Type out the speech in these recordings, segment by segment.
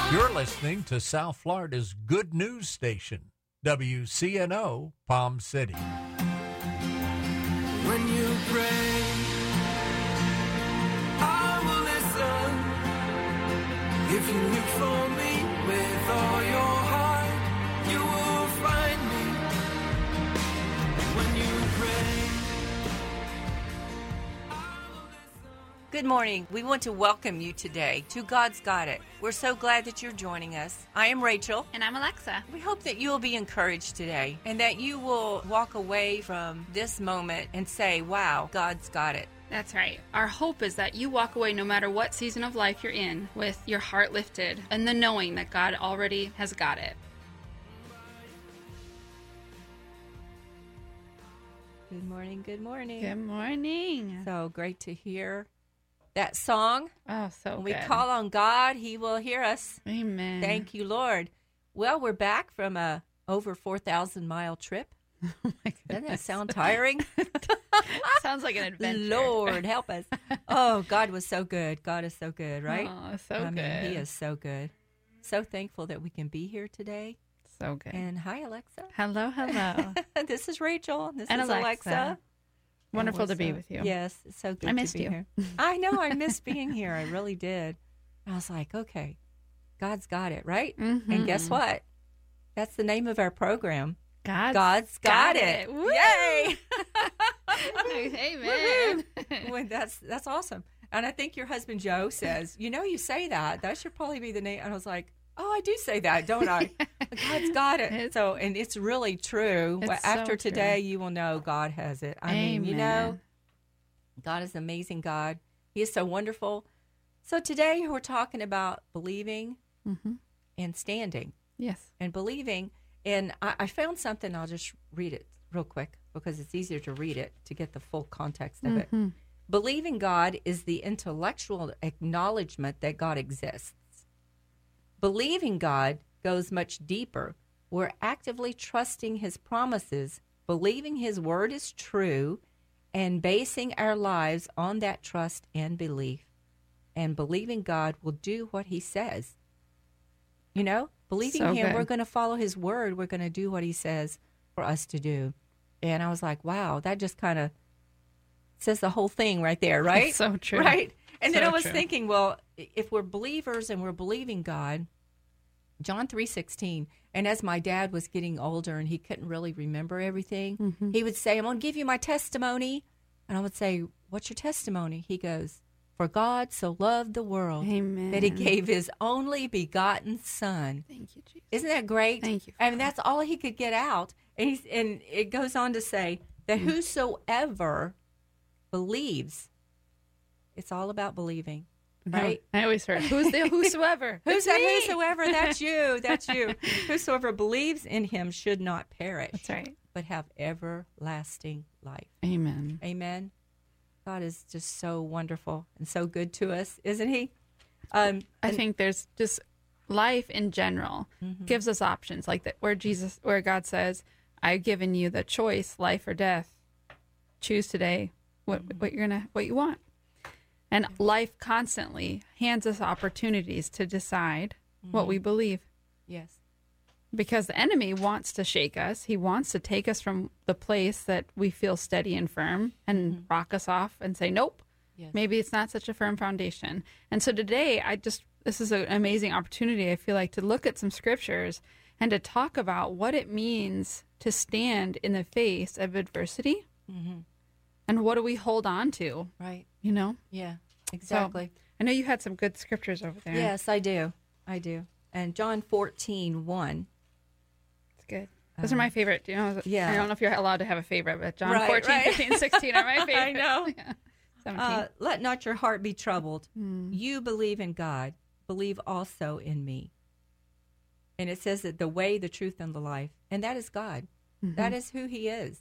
You're listening to South Florida's good news station, WCNO Palm City. When you pray, I will listen. If you look for me with all your heart, you will find me. When you pray, I will listen. Good morning. We want to welcome you today to God's Got It. We're so glad that you're joining us. I am Rachel. And I'm Alexa. We hope that you will be encouraged today and that you will walk away from this moment and say, wow, God's got it. That's right. Our hope is that you walk away no matter what season of life you're in with your heart lifted and the knowing that God already has got it. Good morning. Good morning. Good morning. So great to hear that song. Oh, so When good. we call on God, He will hear us. Amen. Thank you, Lord. Well, we're back from a over 4,000-mile trip. Oh my goodness. Doesn't that sound tiring? Sounds like an adventure. Lord, help us. Oh, God was so good. God is so good, right? Oh, so I good. mean, He is so good. So thankful that we can be here today. So good. And hi, Alexa. Hello, hello. This is Rachel. This And is Alexa. Alexa. Wonderful And to be we're with you. Yes, it's so good I missed to be you. here. I know. I missed being here. I really did. I was like, okay, God's got it, right? Mhm. And guess what? That's the name of our program. God's got it. Woo! Yay! Amen. Well, that's awesome. And I think your husband Joe says, you say that. That should probably be the name. And I was like, oh, I do say that, don't I? God's got it. It's- So, and it's really true. It's Well, so after true. today, you will know God has it. I mean, Amen. God is an amazing God. He is so wonderful. So today we're talking about believing Mhm. and standing Yes. and believing. And I found something. I'll just read it real quick because it's easier to read it to get the full context of it. Mhm. Believing God is the intellectual acknowledgement that God exists. Believing God goes much deeper. We're actively trusting His promises, believing His word is true, and basing our lives on that trust and belief. And believing God will do what He says. Believing So Him, good. we're going to follow His word. We're going to do what He says for us to do. And I was like, wow, that just kind of says the whole thing right there, right? So true. Right? And then So I was true. thinking, well, if we're believers and we're believing God, John 3:16, and as my dad was getting older and he couldn't really remember everything, Mm-hmm. he would say, I'm going to give you my testimony. And I would say, what's your testimony? He goes, for God so loved the world Amen. that He gave His only begotten Son. Thank you, Jesus. Isn't that great? Thank you, I mean, that's all he could get out. And it goes on to say that whosoever believes, it's all about believing, right? I always heard, who's the whosoever? Who's It's that me. whosoever? That's you. That's you. Whosoever believes in Him should not perish, That's right. but have everlasting life. Amen. Amen. God is just so wonderful and so good to us, isn't He? I think there's just life in general gives us options like that where God says, I've given you the choice, life or death. Choose today what you want. And life constantly hands us opportunities to decide what we believe. Yes. Because the enemy wants to shake us. He wants to take us from the place that we feel steady and firm and rock us off and say, nope, Yes. maybe it's not such a firm foundation. And so today, this is an amazing opportunity, I feel like, to look at some scriptures and to talk about what it means to stand in the face of adversity. Mm-hmm. And what do we hold on to, Right. Yeah, Exactly. So, I know you had some good scriptures over there. Yes, I do. And John 14:1. It's good. Those are my favorite. yeah. I don't know if you're allowed to have a favorite, but John Right, 14, right. 15, 16 are my favorite. I know. Yeah. 17. Let not your heart be troubled. You believe in God. Believe also in me. And it says that the way, the truth, and the life. And that is God. That is who He is.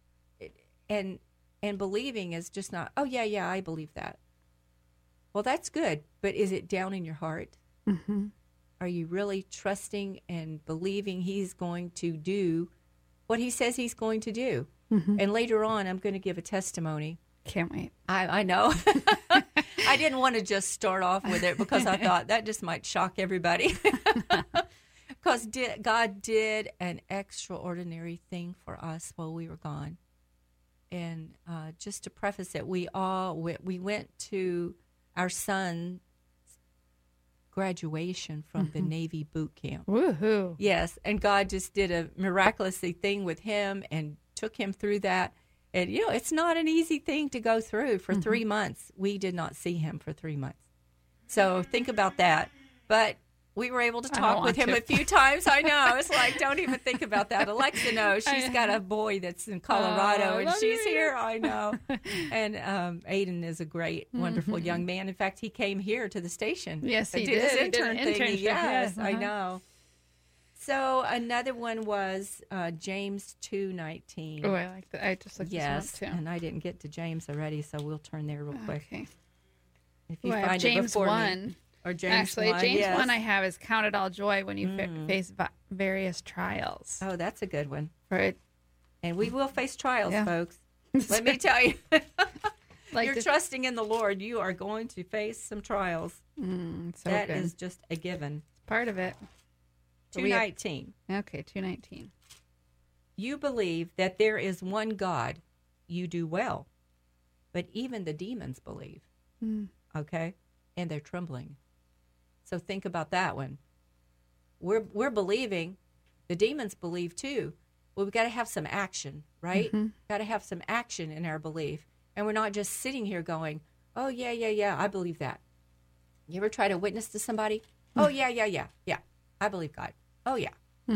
And believing is just not, oh, yeah, I believe that. Well, that's good. But is it down in your heart? Mm-hmm. Are you really trusting and believing He's going to do what He says He's going to do? And later on, I'm going to give a testimony. Can't wait. I know. I I didn't want to just start off with it because I thought that just might shock everybody. Because God did an extraordinary thing for us while we were gone. And just to preface it, we went to our son's graduation from the Navy boot camp. Woohoo. Yes, and God just did a miraculous thing with him and took him through that. And, it's not an easy thing to go through. For 3 months, we did not see him for 3 months. So think about that. But we were able to talk with him a few times. I know. It's like, don't even think about that. Alexa knows. She's got a boy that's in Colorado, and she's here. I know. And Aiden is a great, wonderful young man. In fact, he came here to the station. Yes, he did. His He did intern an thing. internship. Yes, I know. So another one was James 2:19. Oh, I like that. I just looked Yes, this one up, too. and I didn't get to James already, so we'll turn there real quick. Okay. If you Well, I have find it James before 1. me. Or James Actually, 1, James yes. 1 I have is count it all joy when you face various trials. Oh, that's a good one. Right? And we will face trials, Yeah. folks. Let me tell you. Like You're this- trusting in the Lord, you are going to face some trials. so That good. is just a given. part of it. So we have- 2:19. Okay, 2:19. You believe that there is one God. You do well. But even the demons believe. Okay? And they're trembling. So think about that one. We're believing. The demons believe too. Well, we've got to have some action, right? Got to have some action in our belief. And we're not just sitting here going, oh, yeah, I believe that. You ever try to witness to somebody? Oh, yeah, I believe God. Oh, yeah.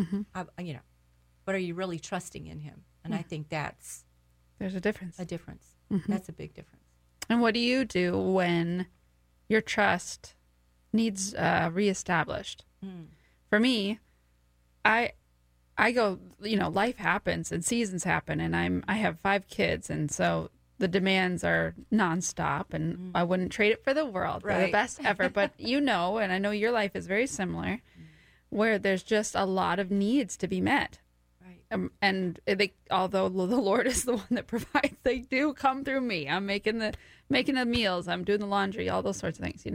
But are you really trusting in him? And I think that's There's a difference. a difference. That's a big difference. And what do you do when your trust needs reestablished? For me, I go, life happens and seasons happen, and I have 5 kids, and so the demands are nonstop, and I wouldn't trade it for the world. They're the Right. best ever. But and I know your life is very similar, where there's just a lot of needs to be met. Right. And although the Lord is the one that provides, they do come through me. I'm making the meals, I'm doing the laundry, all those sorts of things,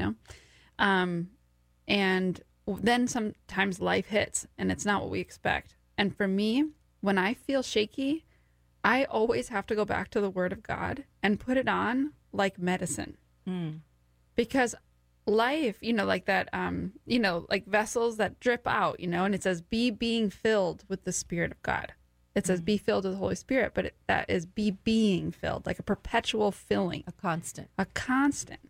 And then sometimes life hits, and it's not what we expect. And for me, when I feel shaky, I always have to go back to the Word of God and put it on like medicine, because life, like that, like vessels that drip out, and it says, be being filled with the Spirit of God. It says, be filled with the Holy Spirit, but that is be being filled, like a perpetual filling, A constant. a constant.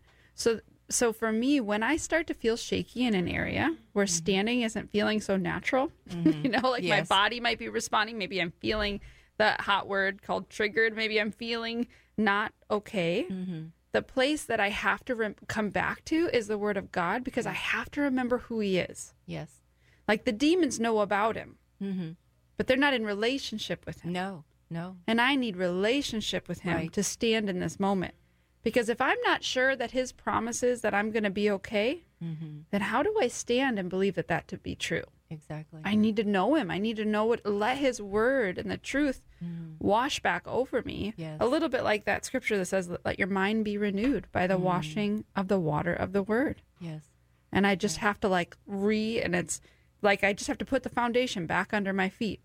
So for me, when I start to feel shaky in an area where standing isn't feeling so natural, my Yes. body might be responding. Maybe I'm feeling that hot word called triggered. Maybe I'm feeling not okay. The place that I have to come back to is the Word of God, because I have to remember who He is. Yes. Like the demons know about Him, but they're not in relationship with Him. No. And I need relationship with Him Right. to stand in this moment. Because if I'm not sure that His promises that I'm going to be okay, then how do I stand and believe that to be true? Exactly. I need to know Him. I need to know let His word and the truth wash back over me. Yes. A little bit like that scripture that says, let your mind be renewed by the washing of the water of the word. Yes. And I just have to and it's like I just have to put the foundation back under my feet.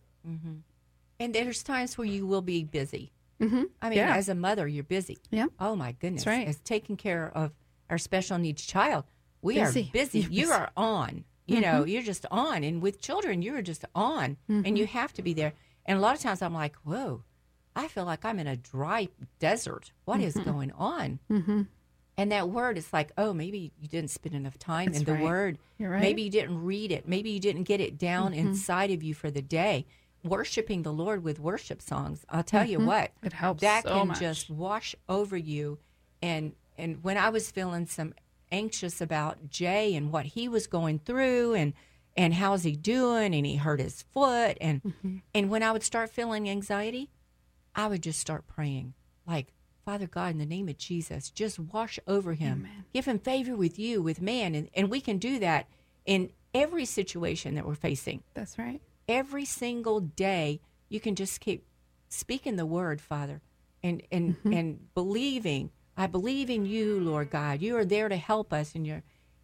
And there's times where you will be busy. I mean, Yeah. as a mother, you're busy. Yeah. Oh, my goodness. That's right. As taking care of our special needs child, we are Busy. busy. You're You busy. are on. You're just on. And with children, you're just on. And you have to be there. And a lot of times I'm like, whoa, I feel like I'm in a dry desert. What is going on? And that word is like, oh, maybe you didn't spend enough time That's in the right. word. You're right. Maybe you didn't read it. Maybe you didn't get it down inside of you for the day. Worshiping the Lord with worship songs, I'll tell you what, It helps that so can much. just wash over you. And when I was feeling some anxious about Jay and what he was going through, and how's he doing, and he hurt his foot, and when I would start feeling anxiety, I would just start praying, like, Father God, in the name of Jesus, just wash over him. Amen. Give him favor with you, with man. And we can do that in every situation that we're facing. That's right. Every single day, you can just keep speaking the word, Father, and believing I believe in you, Lord God. You are there to help us, and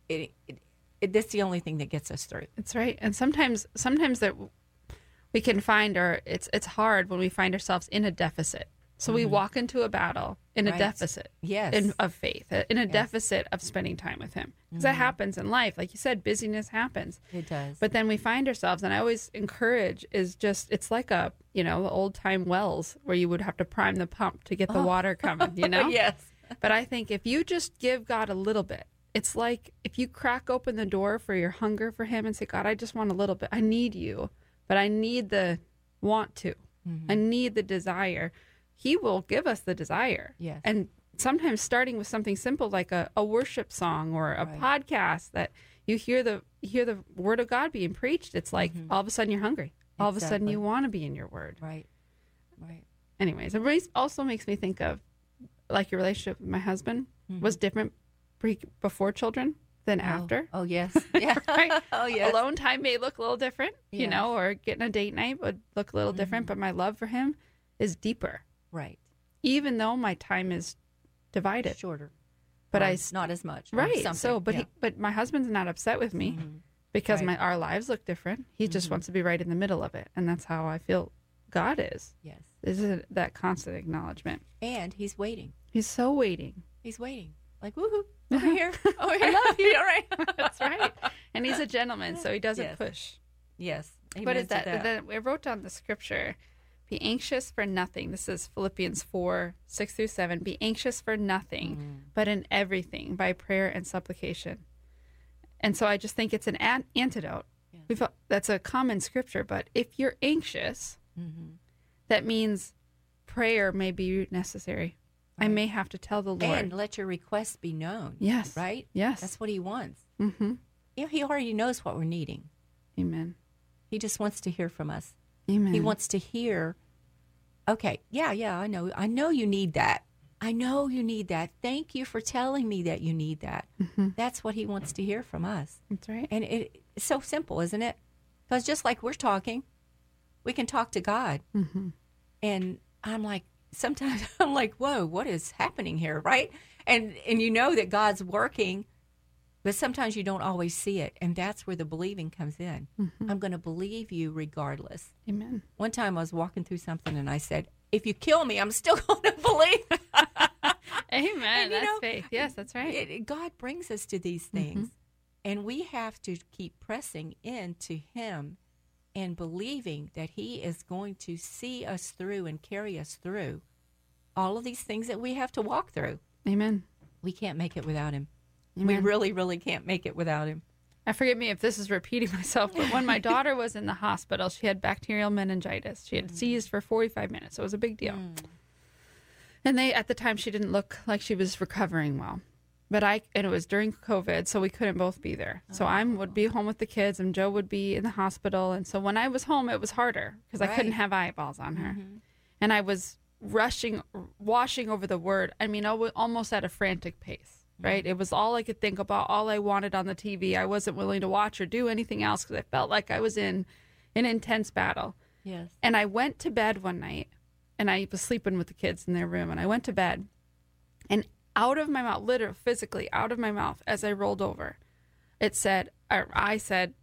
that's the only thing that gets us through. That's right. And sometimes that we can find, or it's hard when we find ourselves in a deficit. So we walk into a battle in a deficit of faith, in a deficit of spending time with him. Because that happens in life. Like you said, busyness happens. It does. But then we find ourselves, and I always encourage, it's like the old time wells where you would have to prime the pump to get the water coming, Yes. But I think if you just give God a little bit, it's like if you crack open the door for your hunger for him and say, God, I just want a little bit. I need you, but I need the want to. I need the desire. He will give us the desire. Yes. And sometimes starting with something simple like a worship song or a podcast that you hear the word of God being preached, it's like all of a sudden you're hungry. All of a sudden you want to be in your word. Right. Anyways, it also makes me think of like your relationship with my husband was different before children than after. Oh, yes. Yeah. Right? Oh, yes. Alone time may look a little different, Yes. or getting a date night would look a little different, but my love for him is deeper. Right. Even though my time is divided. Shorter. But Or not as much. or right. something. So, but Yeah. but my husband's not upset with me because Right. our lives look different. He just wants to be right in the middle of it, and that's how I feel God is. Yes. This is that constant acknowledgement. And he's waiting. He's so waiting. He's waiting. Like, woohoo, over here. Over here. I love you. All right. That's right. And he's a gentleman, so he doesn't Yes. push. Yes. But Amen is to that I wrote down the scripture, be anxious for nothing. This is Philippians 4:6-7. Be anxious for nothing, but in everything by prayer and supplication. And so I just think it's an antidote. Yes. That's a common scripture, but if you're anxious, that means prayer may be necessary. I may have to tell the Lord. And let your requests be known. Yes. Right? Yes. That's what he wants. Mm-hmm. He already knows what we're needing. Amen. He just wants to hear from us. Amen. He wants to hear, okay, yeah, I know you need that. I know you need that. Thank you for telling me that you need that. That's what he wants to hear from us. That's right. And it's so simple, isn't it? Because just like we're talking, we can talk to God. And I'm like, sometimes I'm like, whoa, what is happening here, right? And you know that God's working, but sometimes you don't always see it. And that's where the believing comes in. I'm going to believe you regardless. Amen. One time I was walking through something and I said, if you kill me, I'm still going to believe. Amen. And, That's faith. Yes, that's right. God brings us to these things. And we have to keep pressing into him and believing that he is going to see us through and carry us through all of these things that we have to walk through. Amen. We can't make it without him. Amen. We really, really can't make it without him. Forgive me if this is repeating myself, but when my daughter was in the hospital, she had bacterial meningitis. She had seized for 45 minutes. So it was a big deal. And at the time, she didn't look like she was recovering well. And it was during COVID, so we couldn't both be there. So I would be home with the kids, and Joe would be in the hospital. And so when I was home, it was harder because I couldn't have eyeballs on her. And I was washing over the word. I mean, almost at a frantic pace. Right? It was all I could think about, all I wanted on the TV. I wasn't willing to watch or do anything else because I felt like I was in an intense battle. Yes. And I went to bed one night, and I was sleeping with the kids in their room, and I went to bed, and out of my mouth, literally, physically, out of my mouth, as I rolled over, I said,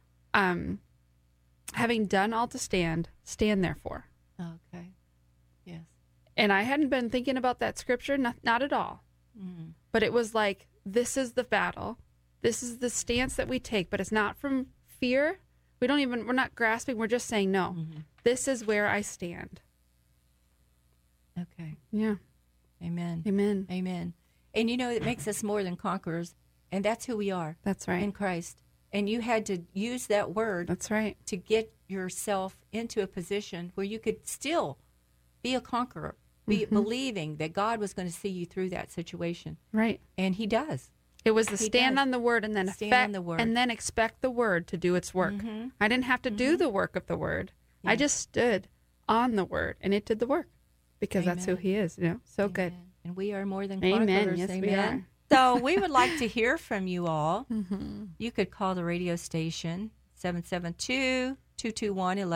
having done all to stand therefore. Okay. Yes. And I hadn't been thinking about that scripture, not at all. But it was like, this is the battle. This is the stance that we take, but it's not from fear. We're not grasping. We're just saying, no, this is where I stand. Okay. Yeah. Amen. Amen. Amen. And it makes us more than conquerors. And that's who we are. That's right. In Christ. And you had to use that word. That's right. To get yourself into a position where you could still be a conqueror. Believing that God was going to see you through that situation. Right. And he does. It was the He stand does. on the word and then Stand on the word. and then expect the word to do its work. I didn't have to do the work of the word. I Yes. just stood on the word and it did the work because that's who Amen. he is. So good. Amen. And we are more than Amen. conquerors. Yes, we Amen. are. So we would like to hear from you all. You could call the radio station,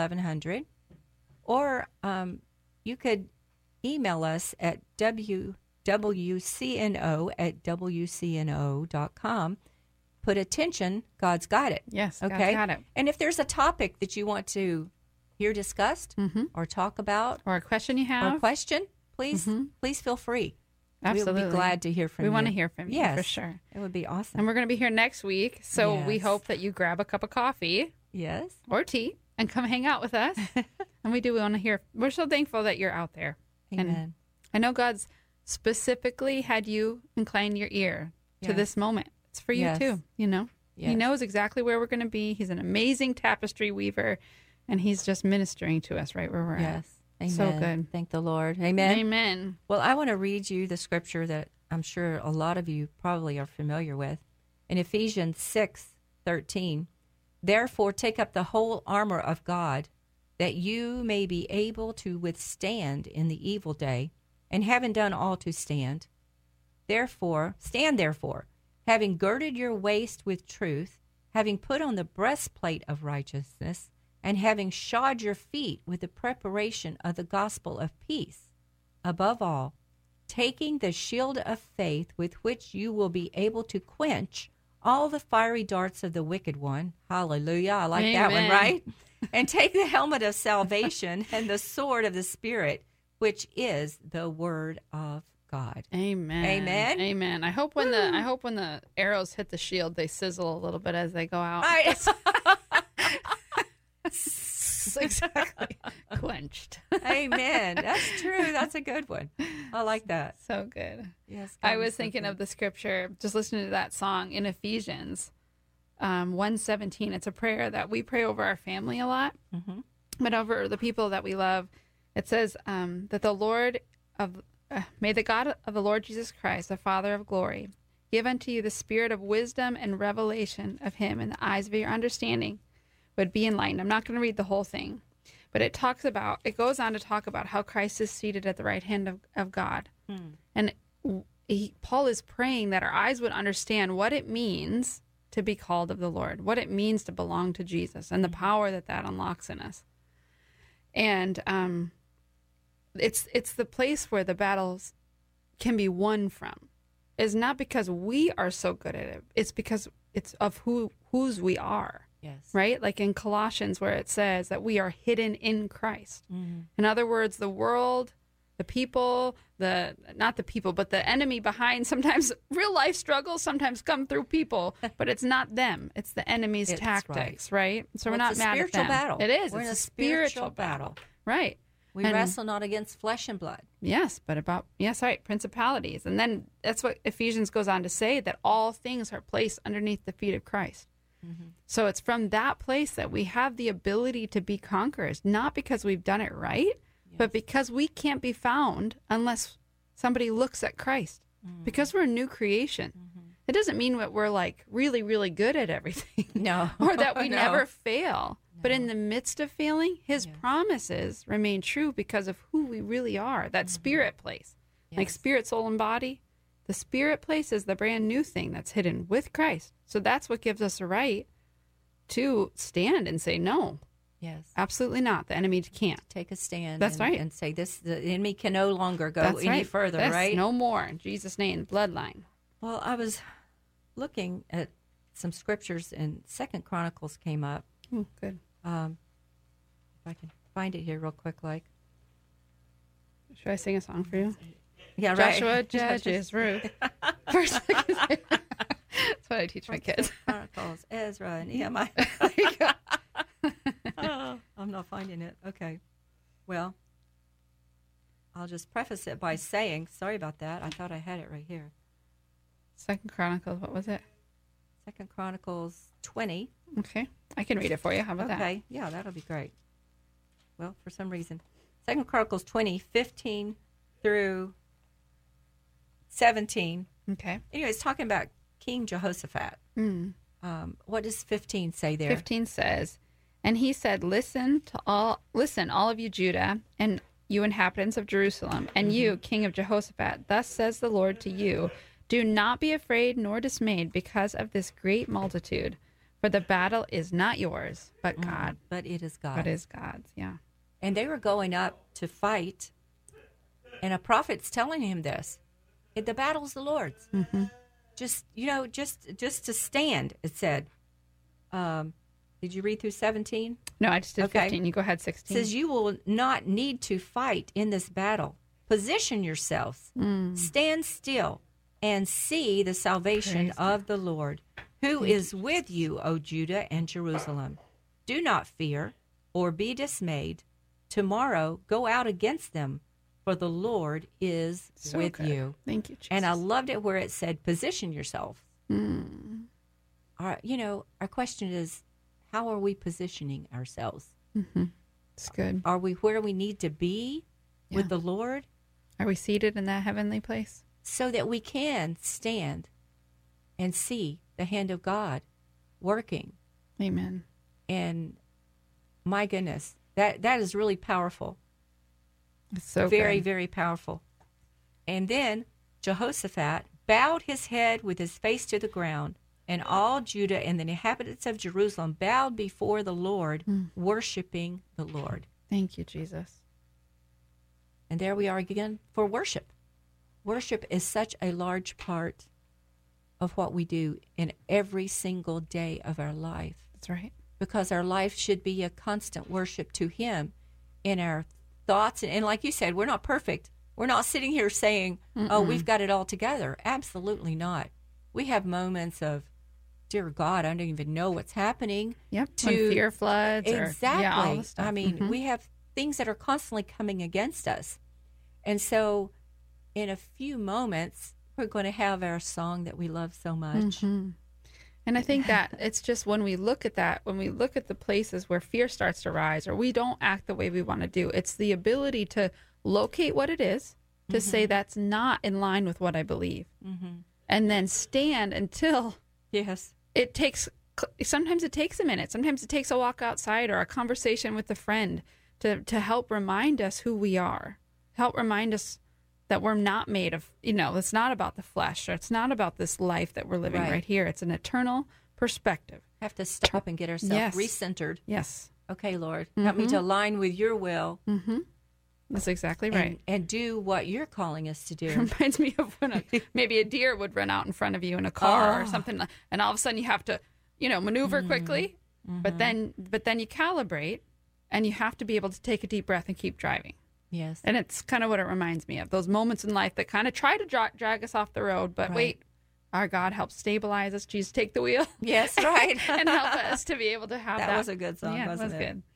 772-221-1100. Or you could email us at WCNO at WCNO.com. Put attention, God's got it. Yes, Okay. God's got it. And if there's a topic that you want to hear discussed or talk about Or a question you or have. question, please feel free. Absolutely. We'll be glad to hear from you. We want to hear from you, Yes, for sure. It would be awesome. And we're going to be here next week. So we Yes. hope that you grab a cup of coffee Yes. or tea and come hang out with us. And we do want to hear. We're so thankful that you're out there. Amen. And I know God's specifically had you incline your ear to Yes. this moment. It's for you Yes. too, you know? He Yes. knows exactly where we're going to be. He's an amazing tapestry weaver, and he's just ministering to us right where we're at. Yes. Amen. So good. Thank the Lord. Amen. Amen. Well, I want to read you the scripture that I'm sure a lot of you probably are familiar with. In Ephesians 6:13, therefore take up the whole armor of God, that you may be able to withstand in the evil day, and having done all to stand. Stand therefore, having girded your waist with truth, having put on the breastplate of righteousness, and having shod your feet with the preparation of the gospel of peace. Above all, taking the shield of faith with which you will be able to quench all the fiery darts of the wicked one. Hallelujah. I like that one, Amen. right? And take the helmet of salvation and the sword of the Spirit, which is the word of God. Amen. Amen. Amen. I hope when the arrows hit the shield, they sizzle a little bit as they go out. Exactly. Quenched. Amen. That's true. That's a good one. I like that. So good. Yes. I God was is so thinking good. of the scripture, just listening to that song in Ephesians 1:17. It's a prayer that we pray over our family a lot, but over the people that we love. It says that the Lord of may the God of the Lord Jesus Christ, the Father of glory, give unto you the spirit of wisdom and revelation of Him, and the eyes of your understanding would be enlightened. I'm not going to read the whole thing, but it goes on to talk about how Christ is seated at the right hand of God. And Paul is praying that our eyes would understand what it means to be called of the Lord, what it means to belong to Jesus, and the power that unlocks in us. And it's the place where the battles can be won from. It's not because we are so good at it. It's because it's of whose we are. Yes. Right? Like in Colossians, where it says that we are hidden in Christ. In other words, the world, the people, not the people, but the enemy behind sometimes real life struggles sometimes come through people, but it's not them. It's the enemy's It's tactics, right? So Well, we're it's not a mad at spiritual them. battle. It is. We're It's in a spiritual battle. Right. We And- wrestle not against flesh and blood. Yes, but right, principalities. And then that's what Ephesians goes on to say, that all things are placed underneath the feet of Christ. So it's from that place that we have the ability to be conquerors, not because we've done it right, but because we can't be found unless somebody looks at Christ. Because we're a new creation. It doesn't mean that we're like really, really good at everything. No. Or that we No. never fail. But in the midst of failing, His promises remain true because of who we really are, that spirit place. Like Yes. spirit, soul, and body. The spirit place is the brand new thing that's hidden with Christ. So that's what gives us a right to stand and say, no, Yes. absolutely not. The enemy can't. Take a stand. That's right. And say the enemy can no longer go That's any right. further, Yes, right? No more. In Jesus' name, bloodline. Well, I was looking at some scriptures, and 2 Chronicles came up. Oh, good. If I can find it here real quick, like. Should I sing a song for you? Yeah, Joshua right. judges Ruth. First, that's what I teach my kids. Chronicles, Ezra, and Nehemiah. There you go. Oh, I'm not finding it. Okay. Well, I'll just preface it by saying, sorry about that. I thought I had it right here. 2 Chronicles, what was it? 2 Chronicles 20. Okay. I can read it for you. How about that? Okay. Yeah, that'll be great. Well, for some reason. 2 Chronicles 20, 15 through 17. Okay. Anyway, it's talking about King Jehoshaphat. What does 15 say there? 15 says, and he said, listen, all of you Judah, and you inhabitants of Jerusalem, and you, King of Jehoshaphat, thus says the Lord to you, do not be afraid nor dismayed because of this great multitude, for the battle is not yours, but God. But it is God. But is God's, yeah. And they were going up to fight, and a prophet's telling him this. The battle's the Lord's. Mm-hmm. Just to stand, it said. Did you read through 17? No, I just did Okay. 15. You go ahead, 16. It says you will not need to fight in this battle. Position yourselves. Stand still and see the salvation Praise of the Lord, who is with you, O Judah and Jerusalem. Do not fear or be dismayed. Tomorrow go out against them, for the Lord is So with good. you. Thank you, Jesus. And I loved it where it said, position yourself. Mm. Our question is, how are we positioning ourselves? Mm-hmm. It's good. Are we where we need to be with the Lord Are we seated in that heavenly place? so that we can stand and see the hand of God working? Amen. And my goodness, that is really powerful. It's so Very, good. very powerful. And then Jehoshaphat bowed his head with his face to the ground, and all Judah and the inhabitants of Jerusalem bowed before the Lord, worshiping the Lord. Thank you, Jesus. And there we are again for worship. Worship is such a large part of what we do in every single day of our life, That's right. because our life should be a constant worship to Him in our thoughts. And like you said, we're not perfect. We're not sitting here saying, oh, we've got it all together. Absolutely not. We have moments of, dear God, I don't even know what's happening. Yep. When fear floods. Exactly. Yeah, all the stuff. I mean, we have things that are constantly coming against us. And so in a few moments, we're going to have our song that we love so much. And I think that it's just when we look at that, when we look at the places where fear starts to rise or we don't act the way we want to do, it's the ability to locate what it is, to say that's not in line with what I believe, and then stand until Yes. it takes, sometimes it takes a minute. Sometimes it takes a walk outside or a conversation with a friend to help remind us who we are, help remind us that we're not made of, it's not about the flesh, or it's not about this life that we're living right here. It's an eternal perspective. Have to stop and get ourselves Yes. recentered. Yes. Okay, Lord, help me to align with your will That's exactly right. and do what you're calling us to do. Reminds me of when maybe a deer would run out in front of you in a car or something, and all of a sudden you have to, maneuver quickly, but then you calibrate, and you have to be able to take a deep breath and keep driving. Yes. And it's kind of what it reminds me of, those moments in life that kind of try to drag us off the road, but wait, our God helps stabilize us. Jesus, take the wheel. Yes, right. And help us to be able to have that. That was a good song, Yeah, wasn't it was it? good.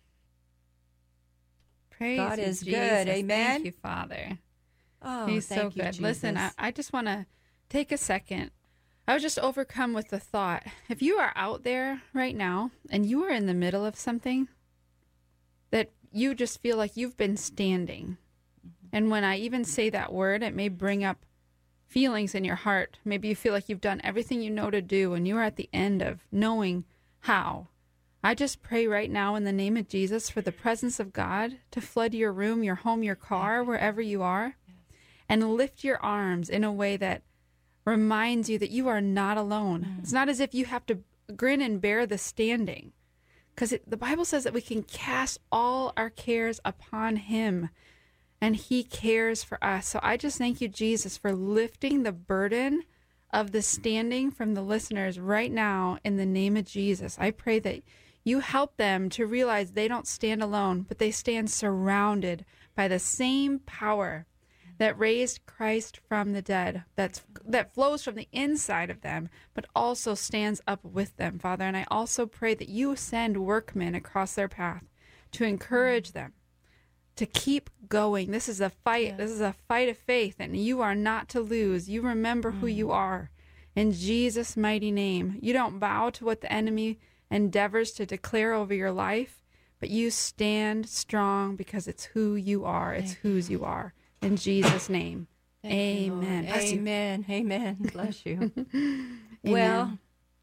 Praise God you, is Jesus. good. Amen. Thank you, Father. Oh, He's so thank you, good. Listen, Jesus. I just want to take a second. I was just overcome with the thought, if you are out there right now and you are in the middle of something that you just feel like you've been standing, and when I even say that word, it may bring up feelings in your heart. Maybe you feel like you've done everything you know to do and you are at the end of knowing how. I just pray right now in the name of Jesus for the presence of God to flood your room, your home, your car, wherever you are, and lift your arms in a way that reminds you that you are not alone. It's not as if you have to grin and bear the standing, because the Bible says that we can cast all our cares upon Him, and He cares for us. So I just thank you, Jesus, for lifting the burden of the standing from the listeners right now in the name of Jesus. I pray that you help them to realize they don't stand alone, but they stand surrounded by the same power that raised Christ from the dead, that flows from the inside of them, but also stands up with them, Father. And I also pray that you send workmen across their path to encourage them to keep going. This is a fight. Yes. This is a fight of faith, and you are not to lose. You remember who you are. In Jesus' mighty name, you don't bow to what the enemy endeavors to declare over your life, but you stand strong because it's who you are. It's whose you are. In Jesus' name, amen. Amen. Amen. Bless you. Well,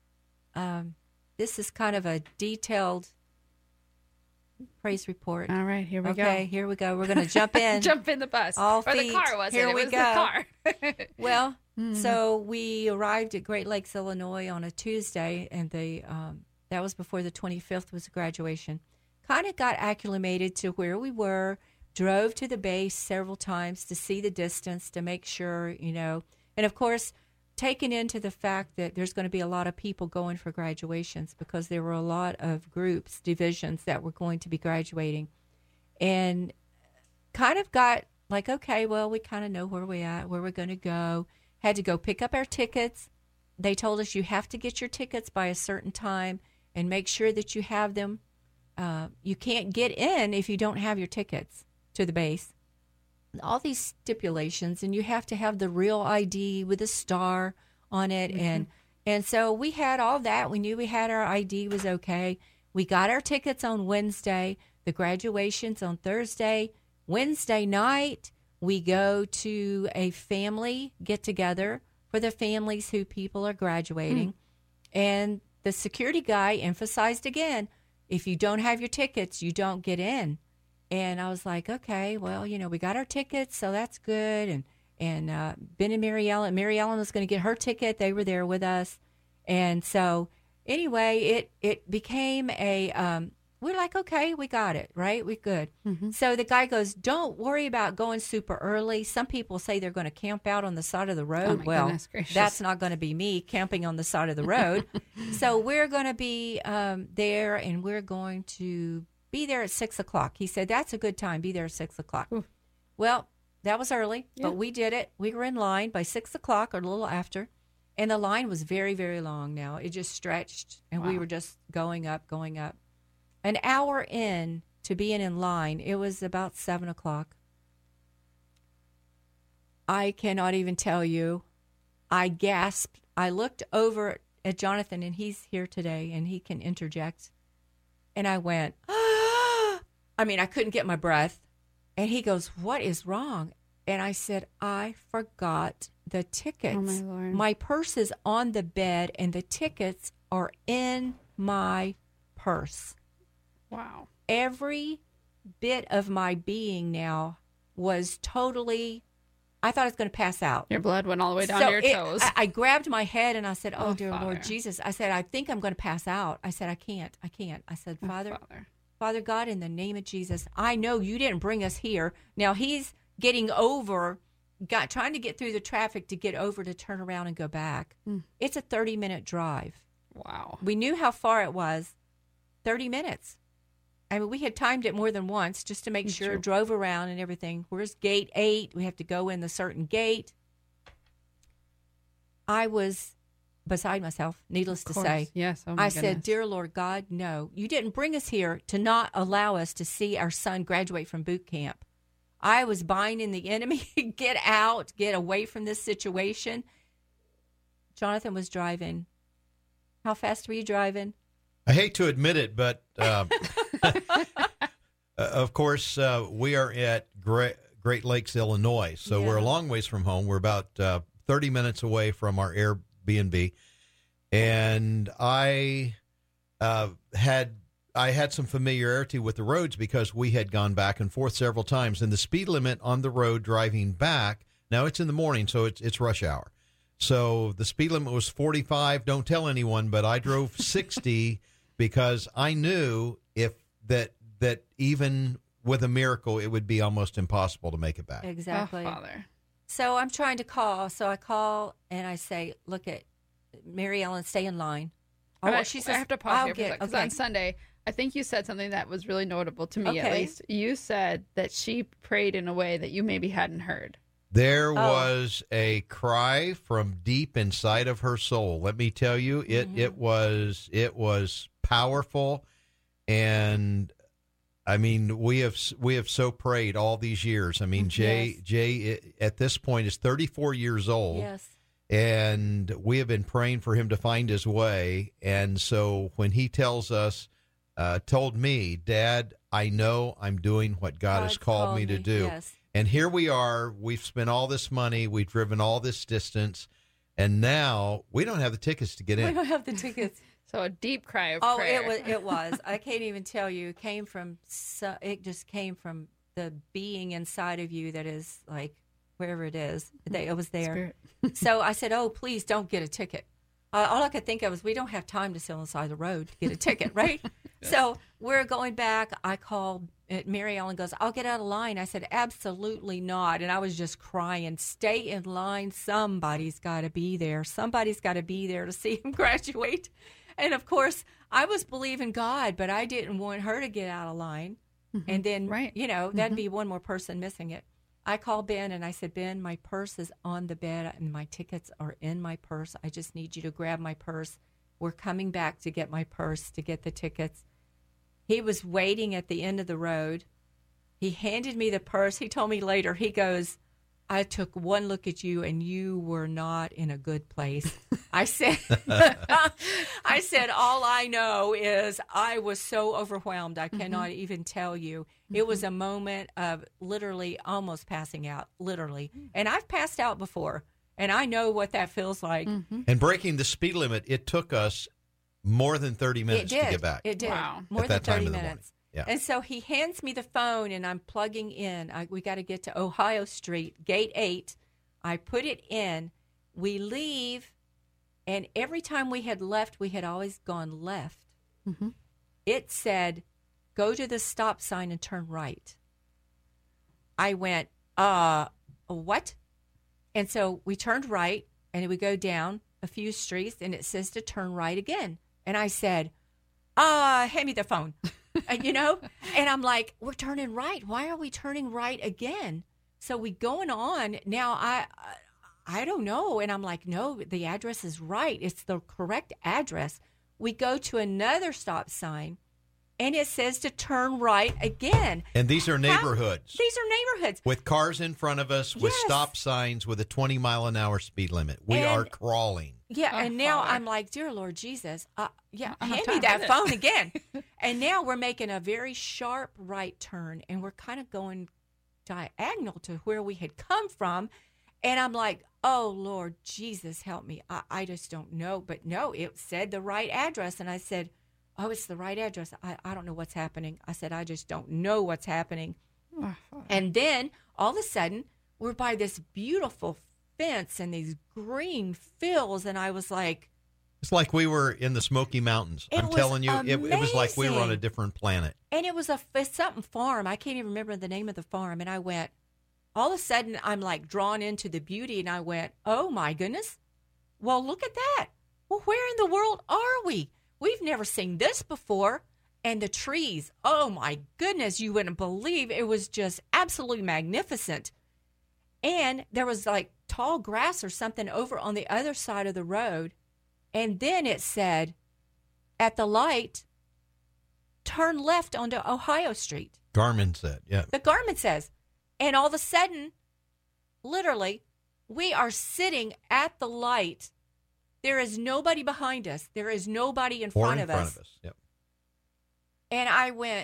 this is kind of a detailed praise report. All right, here we go. Okay, here we go. We're going to jump in. Jump in the bus. All or feet. the car, was Here it? we It was go. the car. Well, so we arrived at Great Lakes, Illinois on a Tuesday, and that was before the 25th was graduation. Kind of got acclimated to where we were, drove to the base several times to see the distance, to make sure, And of course, taken into the fact that there's going to be a lot of people going for graduations because there were a lot of groups, divisions that were going to be graduating. And kind of got like, okay, well, we kind of know where we're going to go. Had to go pick up our tickets. They told us you have to get your tickets by a certain time and make sure that you have them. You can't get in if you don't have your tickets to the base. All these stipulations, and you have to have the real ID with a star on it. And so we had all that. We knew we had our ID was okay. We got our tickets on Wednesday. The graduation's on Thursday. Wednesday night, we go to a family get-together for the families who people are graduating. And the security guy emphasized again, if you don't have your tickets, you don't get in. And I was like, okay, well, we got our tickets, so that's good. And Ben and Mary Ellen was going to get her ticket. They were there with us. And so anyway, it became we're like, okay, we got it, right? We good. So the guy goes, don't worry about going super early. Some people say they're going to camp out on the side of the road. Well, that's not going to be me camping on the side of the road. So we're going to be there, and we're going to be there at 6 o'clock. He said, that's a good time. Be there at 6 o'clock. Ooh. Well, that was early, but we did it. We were in line by 6 o'clock or a little after. And the line was very, very long now. It just stretched, and we were just going up. An hour in to being in line, it was about 7 o'clock. I cannot even tell you. I gasped. I looked over at Jonathan, and he's here today, and he can interject. And I went, I couldn't get my breath. And he goes, what is wrong? And I said, I forgot the tickets. Oh, my Lord. My purse is on the bed, and the tickets are in my purse. Wow. Every bit of my being now was totally, I thought I was going to pass out. Your blood went all the way down to your toes. I grabbed my head and I said, oh dear Father. Lord Jesus. I said, I think I'm going to pass out. I said, I can't. I said, Father God, in the name of Jesus, I know you didn't bring us here. Now he's getting over, trying to get through the traffic to get over to turn around and go back. It's a 30-minute drive. Wow. We knew how far it was, 30 minutes. We had timed it more than once just to make sure, drove around and everything. Where's gate 8? We have to go in the certain gate. I was beside myself, needless to say. Yes. Oh my goodness. said, dear Lord God, no, you didn't bring us here to not allow us to see our son graduate from boot camp. I was binding the enemy. Get out, get away from this situation. Jonathan was driving. How fast were you driving? I hate to admit it, but of course, we are at Great Lakes, Illinois, so we're a long ways from home. We're about 30 minutes away from our Airbnb, and I had some familiarity with the roads because we had gone back and forth several times, and the speed limit on the road driving back, now it's in the morning, so it's rush hour. So the speed limit was 45. Don't tell anyone, but I drove 60 because I knew that even with a miracle, it would be almost impossible to make it back. Exactly. Oh, Father. So I'm trying to call. So I call and I say, look at Mary Ellen, stay in line. She says, I have to pause here for a second, because on Sunday, I think you said something that was really notable to me, at least. You said that she prayed in a way that you maybe hadn't heard. There was a cry from deep inside of her soul. Let me tell you, it was powerful, and I mean, we have so prayed all these years. I mean, Jay at this point is 34 years old. Yes. And we have been praying for him to find his way. And so when he told me, Dad, I know I'm doing what God has called me to do. Yes. And here we are. We've spent all this money. We've driven all this distance. And now we don't have the tickets to get in. We don't have the tickets. So a deep cry of prayer. prayer. It was. I can't even tell you. It just came from the being inside of you that is like, wherever it is, it was there. So I said, oh, please don't get a ticket. All I could think of was, we don't have time to sit on the side of the road to get a ticket, right? Yes. So we're going back. I called Mary Ellen goes, I'll get out of line. I said, absolutely not. And I was just crying, stay in line. Somebody's got to be there. Somebody's got to be there to see him graduate. And, of course, I was believing God, but I didn't want her to get out of line. And then, Right. that'd be one more person missing it. I called Ben and I said, Ben, my purse is on the bed and my tickets are in my purse. I just need you to grab my purse. We're coming back to get my purse, to get the tickets. He was waiting at the end of the road. He handed me the purse. He told me later, he goes, I took one look at you and you were not in a good place. I said, all I know is I was so overwhelmed. I cannot even tell you. It was a moment of literally almost passing out, literally. And I've passed out before, and I know what that feels like. And breaking the speed limit, it took us more than 30 minutes It did. to get back. It did. Wow. More At than that time 30 in the minutes. morning. Yeah. And so he hands me the phone, and I'm plugging in. We got to get to Ohio Street, Gate 8. I put it in. We leave, and every time we had left, we had always gone left. It said, go to the stop sign and turn right. I went, what? And so we turned right, and we go down a few streets, and it says to turn right again. And I said, hand me the phone. And I'm like, we're turning right. Why are we turning right again? So we going on. Now, I don't know. And I'm like, no, the address is right. It's the correct address. We go to another stop sign, and it says to turn right again. And these are neighborhoods. These are neighborhoods. With cars in front of us, with Yes. stop signs, with a 20-mile-an-hour speed limit. We And- are crawling. Yeah, Oh, and now Father. I'm like, dear Lord Jesus, I'm hand tired me of that it. phone again. And now we're making a very sharp right turn, and we're kind of going diagonal to where we had come from. And I'm like, oh, Lord Jesus, help me. I just don't know. But no, it said the right address. And I said, oh, it's the right address. I don't know what's happening. I said, I just don't know what's happening. And then all of a sudden, we're by this beautiful fence and these green fields. And I was like, It's like we were in the Smoky Mountains. It I'm was telling you, it was like we were on a amazing. different planet. and it was it's something farm. I can't even remember the name of the farm. And I went, all of a sudden, I'm like drawn into the beauty. And I went, oh my goodness. Well, look at that. Well, where in the world are we? We've never seen this before. And the trees, oh my goodness, you wouldn't believe. It was just absolutely magnificent. And there was like tall grass or something over on the other side of the road. And then it said, at the light, turn left onto Ohio Street. Garmin said, yeah. The Garmin says. And all of a sudden, literally, we are sitting at the light. There is nobody behind us. There is nobody in Or front in of front us. of us. Yep. And I went,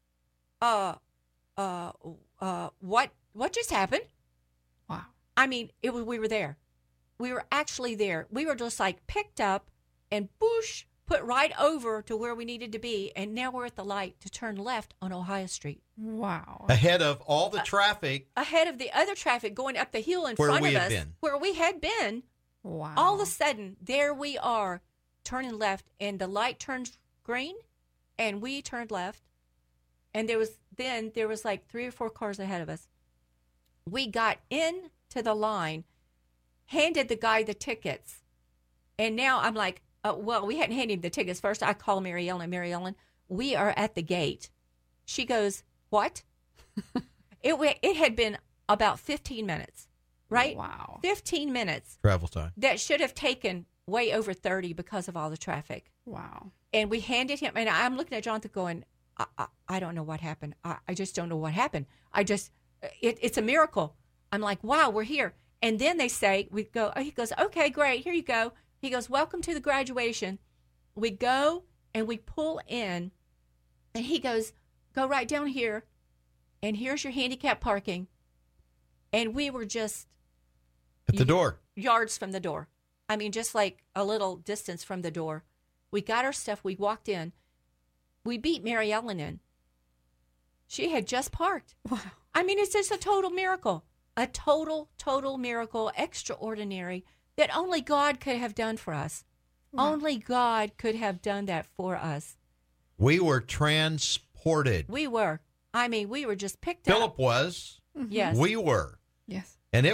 what just happened? Wow. I mean, we were there. We were actually there. We were just like picked up and boosh, put right over to where we needed to be. And now we're at the light to turn left on Ohio Street. Wow. Ahead of all the traffic. Ahead of the other traffic going up the hill in Where front we of had us, been. where we had been. Wow. All of a sudden, there we are turning left, and the light turns green, and we turned left. And there was like 3 or 4 cars ahead of us. We got into the line, handed the guy the tickets, and now I'm like, well, we hadn't handed him the tickets. First, I call Mary Ellen. Mary Ellen, we are at the gate. She goes, what? It had been about 15 minutes, right? Wow. 15 minutes. Travel time. That should have taken way over 30 because of all the traffic. Wow. And we handed him, and I'm looking at Jonathan going, I don't know what happened. I just don't know what happened. It's a miracle. I'm like, wow, we're here. And then they say, he goes, okay, great, here you go. He goes, welcome to the graduation. We go and we pull in, and he goes, go right down here, and here's your handicap parking. And we were just At the door. yards from the door. I mean, just like a little distance from the door. We got our stuff. We walked in. We beat Mary Ellen in. She had just parked. Wow. I mean, it's just a total miracle. A total miracle, extraordinary, that only God could have done for us. Wow. Only God could have done that for us. We were transported. We were. I mean, we were just picked Philip up. was. Yes. We were. Yes. And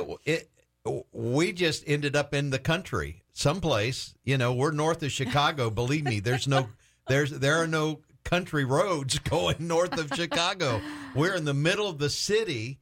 we just ended up in the country, someplace. We're north of Chicago. Believe me, there are no country roads going north of Chicago. We're in the middle of the city,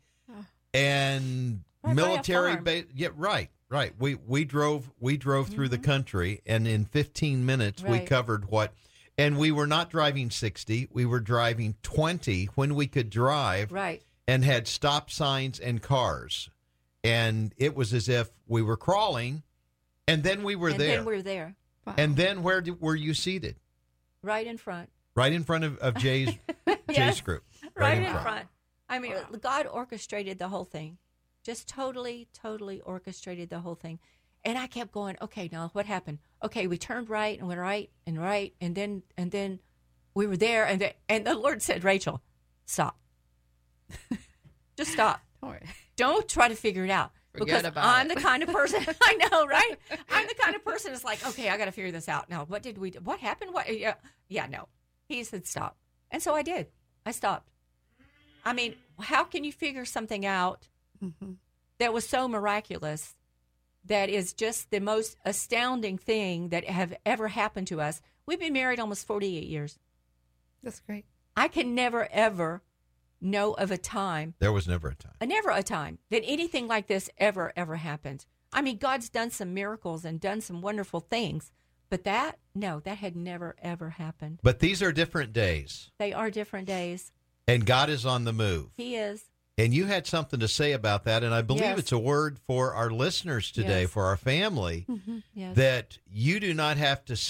and Right by a military farm. base. Yeah, right. We drove through the country, and in 15 minutes we Right. covered what. And we were not driving 60. We were driving 20 when we could drive. Right. And had stop signs and cars. And it was as if we were crawling, and then we were And there. then we're there, Wow. And then were you seated? right in front. Right in front of Jay's Yes. group. Right in front. I mean, God orchestrated the whole thing. Just totally orchestrated the whole thing. And I kept going, okay, now what happened? Okay, we turned right and went right, and then we were there, and the Lord said, Rachel, stop. Just stop. Don't worry. Don't try to figure it out. Forget Because about I'm it. the kind of person, I know, right? I'm the kind of person that's like, okay, I got to figure this out. Now, what did we do? What happened? What? Yeah, no. He said stop. And so I did. I stopped. I mean, how can you figure something out that was so miraculous, that is just the most astounding thing that have ever happened to us? We've been married almost 48 years. That's great. I can never, ever know of a time, There was never a time. never a time that anything like this ever happened. I mean, God's done some miracles and done some wonderful things, but that had never, ever happened. But these are different days, They are different days. and God is on the move. He is. And you had something to say about that, and I believe Yes. it's a word for our listeners today, Yes. for our family, Yes. that you do not have to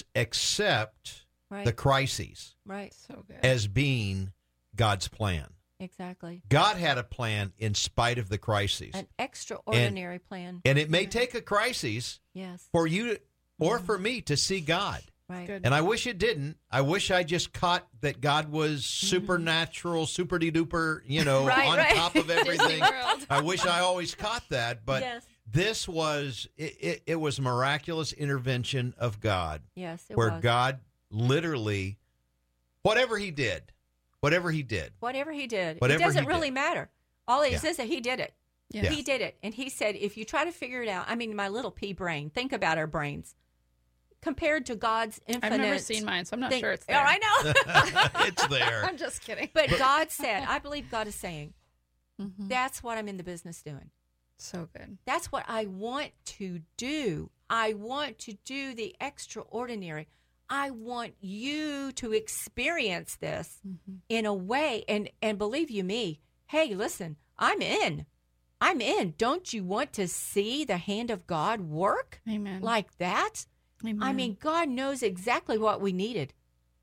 accept Right. the crises Right. So good. as being God's plan. Exactly. God had a plan in spite of the crises. An extraordinary plan. And it may take a crisis Yes. for you or for me to see God. Right. Good. And I wish it didn't. I wish I just caught that God was supernatural, super duper, Right, on right. top of everything. World. I wish I always caught that. But Yes. this was, it was miraculous intervention of God, Yes, it where was. God literally, whatever he did, Whatever he did. Whatever it doesn't he really did. matter. All it Yeah. says that he did it. Yeah. He did it. And he said, if you try to figure it out, I mean, my little pea brain, think about our brains. Compared to God's infinite. I've never seen mine, so I'm not thing- sure it's there. Oh, I know. it's there. I'm just kidding. But God said, I believe God is saying, Mhm. that's what I'm in the business doing. So good. That's what I want to do. I want to do the extraordinary. I want you to experience this in a way. And believe you me, hey, listen, I'm in. I'm in. Don't you want to see the hand of God work Amen. like that? Amen. I mean, God knows exactly what we needed.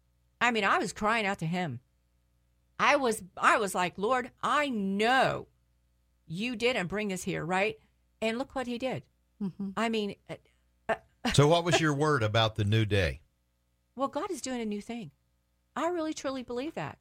I mean, I was crying out to him. I was like, Lord, I know you didn't bring us here, right? And look what he did. Mhm. I mean, So what was your word about the new day? well, God is doing a new thing. I really, truly believe that.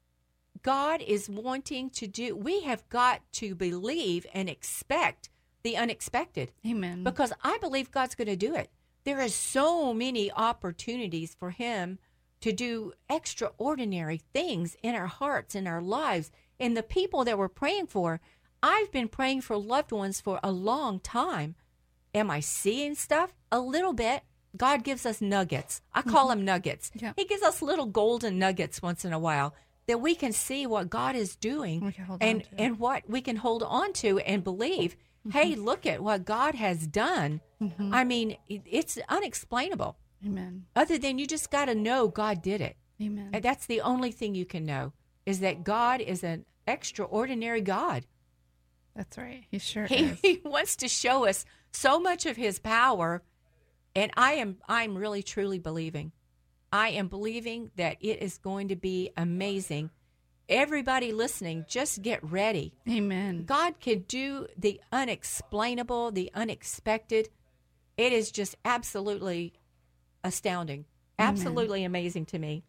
God is wanting to do, we have got to believe and expect the unexpected. Amen. Because I believe God's going to do it. There are so many opportunities for him to do extraordinary things in our hearts, in our lives, and the people that we're praying for. I've been praying for loved ones for a long time. Am I seeing stuff? A little bit. God gives us nuggets. I call them nuggets. Yeah. He gives us little golden nuggets once in a while that we can see what God is doing We can hold on and to. and what we can hold on to and believe. Hey, look at what God has done. I mean, it's unexplainable. Amen. Other than you just got to know God did it. Amen. And that's the only thing you can know is that God is an extraordinary God. That's right. He sure He, is. he wants to show us so much of his power, and I'm really truly believing. I am believing that it is going to be amazing. Everybody listening, just get ready. Amen. God can do the unexplainable, the unexpected. It is just absolutely astounding, absolutely amazing to me.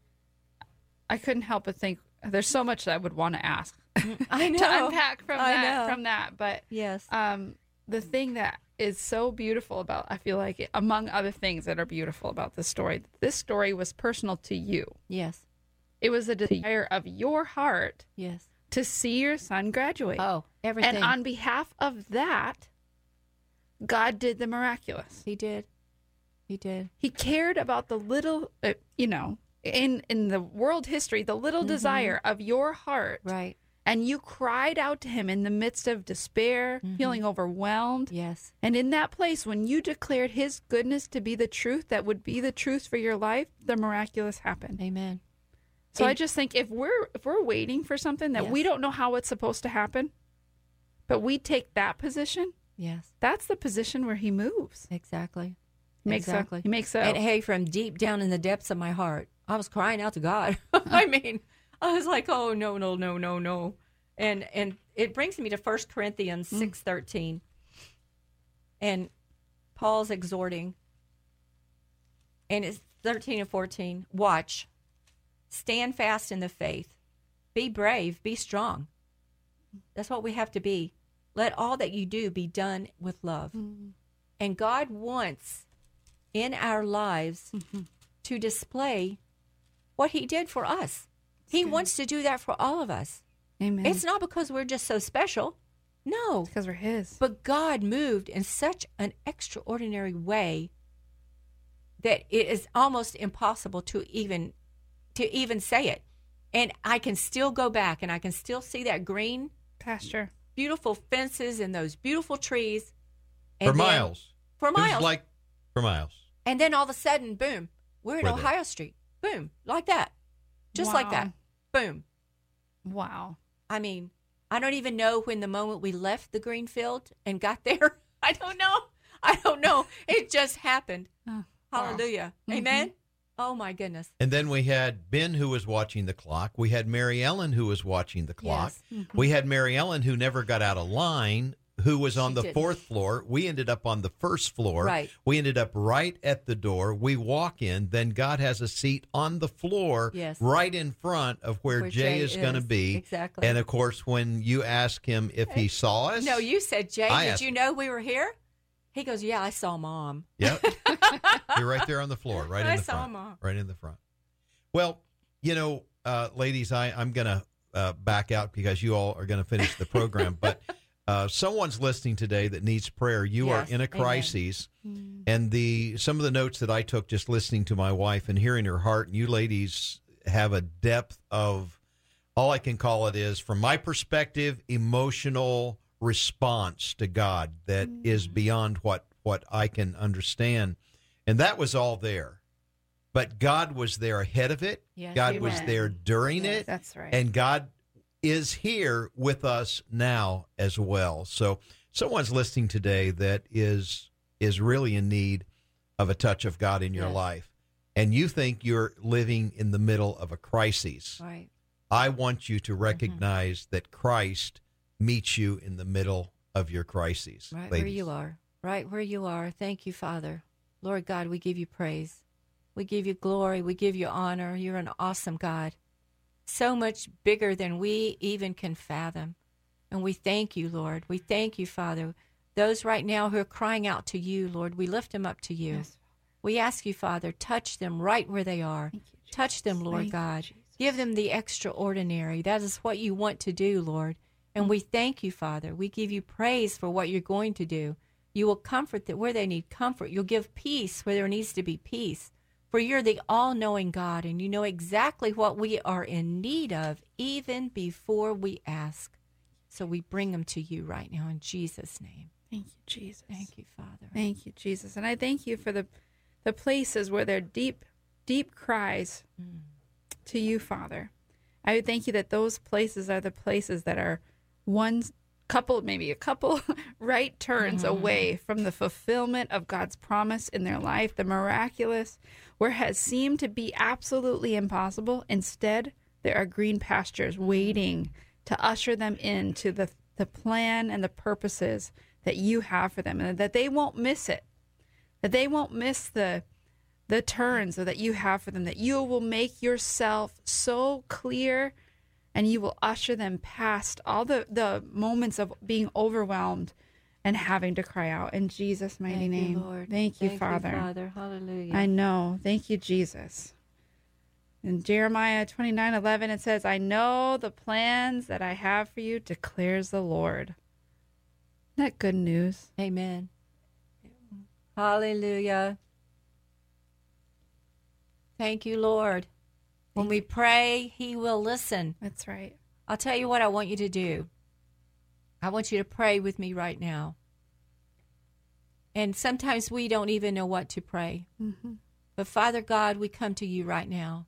I couldn't help but think there's so much that I would want to ask I know. to unpack I know. from that. But Yes. the thing that is so beautiful about, I feel like, among other things that are beautiful about this story was personal to you. Yes. It was a desire of your heart Yes. to see your son graduate. Oh, everything. And on behalf of that, God did the miraculous. He did. He did. He cared about the little, in the world history, the little desire of your heart. Right. And you cried out to him in the midst of despair, feeling overwhelmed. Yes. And in that place, when you declared his goodness to be the truth that would be the truth for your life, the miraculous happened. Amen. So I just think if we're waiting for something that we don't know how it's supposed to happen, but we take that position, Yes. that's the position where he moves. Exactly. He makes so. And hey, from deep down in the depths of my heart, I was crying out to God. I mean, I was like, oh, no, no, no, no, no. And it brings me to 1 Corinthians 6:13. And Paul's exhorting. And it's 13 and 14. Watch. Stand fast in the faith. Be brave. Be strong. That's what we have to be. Let all that you do be done with love. And God wants in our lives to display what he did for us. He wants to do that for all of us. Amen. It's not because we're just so special. No. because we're his. But God moved in such an extraordinary way that it is almost impossible to even say it. And I can still go back and I can still see that green, pasture, beautiful fences and those beautiful trees. For And then- miles. For It was miles. like for miles. And then all of a sudden, boom, we're in We're there. Ohio Street. Boom, like that. Just like that. Boom. Wow. I mean, I don't even know when the moment we left the green field and got there. I don't know. It just happened. Oh, Hallelujah. Amen. Oh, my goodness. And then we had Ben, who was watching the clock. We had Mary Ellen, who was watching the clock. Yes. We had Mary Ellen, who never got out of line, who was on the didn't. 4th floor. We ended up on the 1st floor. Right. We ended up right at the door. We walk in. Then God has a seat on the floor Yes. right in front of where Jay is going to be. Exactly. And, of course, when you ask him if he saw us. No, you said, Jay, I did asked you know we were here? He goes, yeah, I saw Mom. Yep. You're right there on the floor, right in I the saw front. Mom. Right in the front. Well, ladies, I'm going to back out because you all are going to finish the program. But someone's listening today that needs prayer. You Yes, are in a amen. crisis. And some of the notes that I took just listening to my wife and hearing her heart, and you ladies have a depth of, all I can call it is, from my perspective, emotional response to God that is beyond what I can understand. And that was all there. But God was there ahead of it. Yes, God he was was. there during it. That's right. And God is here with us now as well. So someone's listening today that is really in need of a touch of God in your Yes. life. And you think you're living in the middle of a crisis. Right. I want you to recognize that Christ meets you in the middle of your crises. Right ladies. where you are. Right where you are. Thank you, Father. Lord God, we give you praise. We give you glory. We give you honor. You're an awesome God. So much bigger than we even can fathom. And we thank you, Lord. We thank you, Father. Those right now who are crying out to you, Lord, we lift them up to you. Yes. We ask you, Father, touch them right where they are. Thank you, Jesus. Touch them, Lord Thank you, God. Jesus. Give them the extraordinary. That is what you want to do, Lord. And we thank you, Father. We give you praise for what you're going to do. You will comfort them where they need comfort. You'll give peace where there needs to be peace. For you're the all-knowing God, and you know exactly what we are in need of even before we ask. So we bring them to you right now in Jesus' name. Thank you, Jesus. Thank you, Father. Thank you, Jesus. And I thank you for the places where there are deep, deep cries to you, Father. I would thank you that those places are the places that are maybe a couple right turns away from the fulfillment of God's promise in their life, the miraculous, where it has seemed to be absolutely impossible. Instead, there are green pastures waiting to usher them into the plan and the purposes that you have for them, and that they won't miss it, that they won't miss the turns that you have for them, that you will make yourself so clear and you will usher them past all the moments of being overwhelmed and having to cry out in Jesus' mighty name. You, Lord. Thank you, Father. Father. Hallelujah. I know. Thank you, Jesus. In Jeremiah 29:11, it says, I know the plans that I have for you, declares the Lord. Isn't that good news? Amen. Hallelujah. Thank you, Lord. When we pray, he will listen. That's right. I'll tell you what I want you to do. I want you to pray with me right now. And sometimes we don't even know what to pray. Mm-hmm. But Father God, we come to you right now.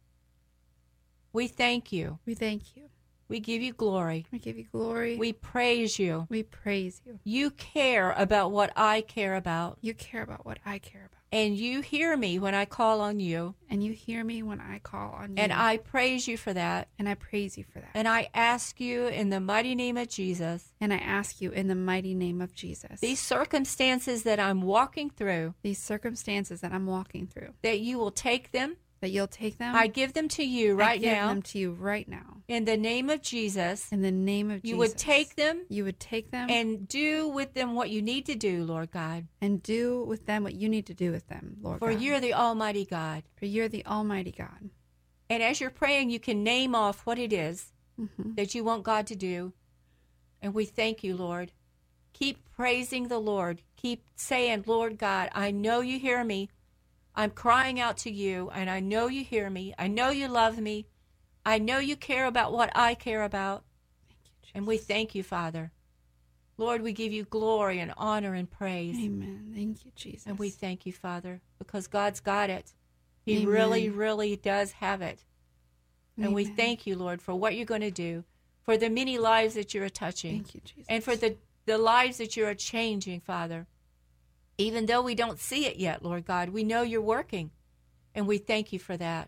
We thank you. We thank you. We give you glory. We give you glory. We praise you. We praise you. You care about what I care about. You care about what I care about. And you hear me when I call on you. And you hear me when I call on you. And I praise you for that. And I praise you for that. And I ask you in the mighty name of Jesus. And I ask you in the mighty name of Jesus. These circumstances that I'm walking through. These circumstances that I'm walking through. That you will take them. That you'll take them. I give them to you right now. I give them to you right now. In the name of Jesus. In the name of Jesus. You would take them. You would take them. And do with them what you need to do, Lord God. And do with them what you need to do with them, Lord God. For you're the Almighty God. For you're the Almighty God. And as you're praying, you can name off what it is that you want God to do. And we thank you, Lord. Keep praising the Lord. Keep saying, Lord God, I know you hear me. I'm crying out to you, and I know you hear me. I know you love me. I know you care about what I care about. Thank you, Jesus. And we thank you, Father. Lord, we give you glory and honor and praise. Amen. Thank you, Jesus. And we thank you, Father, because God's got it. He Amen. really, really does have it. And Amen. we thank you, Lord, for what you're going to do, for the many lives that you're touching. Thank you, Jesus. And for the lives that you're changing, Father. Even though we don't see it yet, Lord God, we know you're working. And we thank you for that.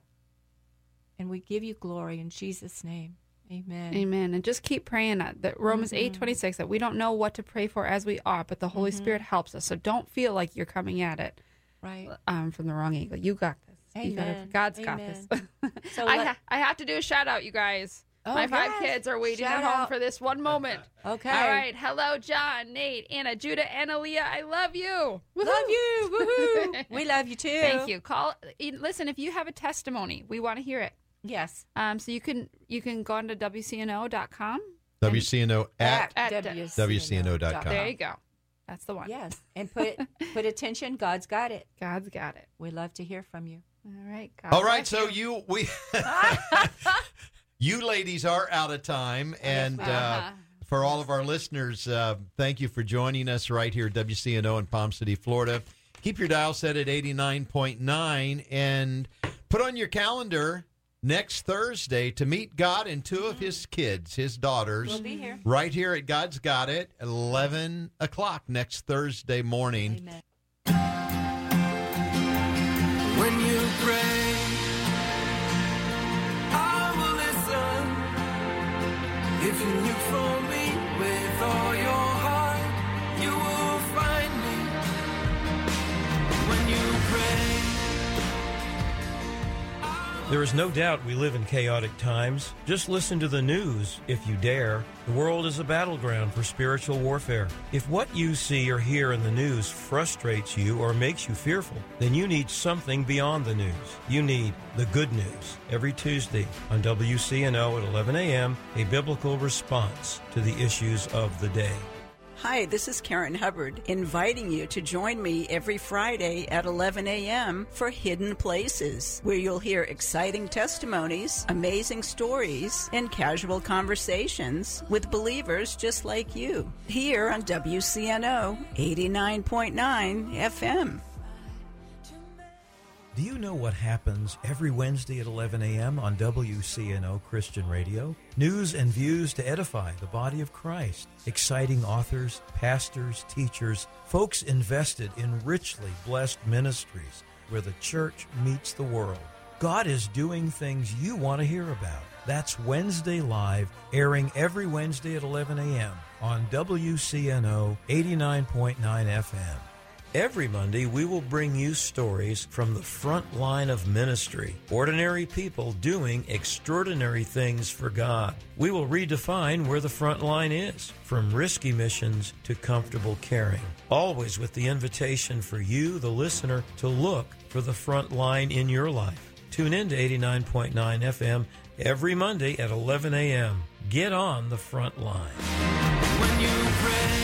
And we give you glory in Jesus' name. Amen. Amen. And just keep praying that Romans 8:26, that we don't know what to pray for as we ought, but the Holy Spirit helps us. So don't feel like you're coming at it right from the wrong angle. You got this. Amen. God's got this. So I have to do a shout out, you guys. Oh, My 5 yes. kids are waiting Shout at home out. for this one moment. Okay. All right. Hello, John, Nate, Anna, Judah, and Aaliyah. I love you. Woo-hoo. Love you. Woohoo. We love you too. Thank you. Listen, if you have a testimony, we want to hear it. Yes. So you can go on to WCNO.com. WCNO at WCNO.com. There you go. That's the one. Yes. And put attention. God's got it. God's got it. We love to hear from you. All right. All right. So you ladies are out of time. And for all of our listeners, thank you for joining us right here at WCNO in Palm City, Florida. Keep your dial set at 89.9 and put on your calendar next Thursday to meet God and 2 of his kids, his daughters. We'll be here. Right here at God's Got It, 11 o'clock next Thursday morning. Amen. When you pray, I will listen. If you look for me with all your heart, you will find me. When you pray. There is no doubt we live in chaotic times. Just listen to the news, if you dare. The world is a battleground for spiritual warfare. If what you see or hear in the news frustrates you or makes you fearful, then you need something beyond the news. You need the good news. Every Tuesday on WCNO at 11 a.m., a biblical response to the issues of the day. Hi, this is Karen Hubbard, inviting you to join me every Friday at 11 a.m. for Hidden Places, where you'll hear exciting testimonies, amazing stories, and casual conversations with believers just like you, here on WCNO 89.9 FM. Do you know what happens every Wednesday at 11 a.m. on WCNO Christian Radio? News and views to edify the body of Christ. Exciting authors, pastors, teachers, folks invested in richly blessed ministries where the church meets the world. God is doing things you want to hear about. That's Wednesday Live, airing every Wednesday at 11 a.m. on WCNO 89.9 FM. Every Monday, we will bring you stories from the front line of ministry, ordinary people doing extraordinary things for God. We will redefine where the front line is, from risky missions to comfortable caring, always with the invitation for you, the listener, to look for the front line in your life. Tune in to 89.9 FM every Monday at 11 a.m. Get on the front line. When you pray,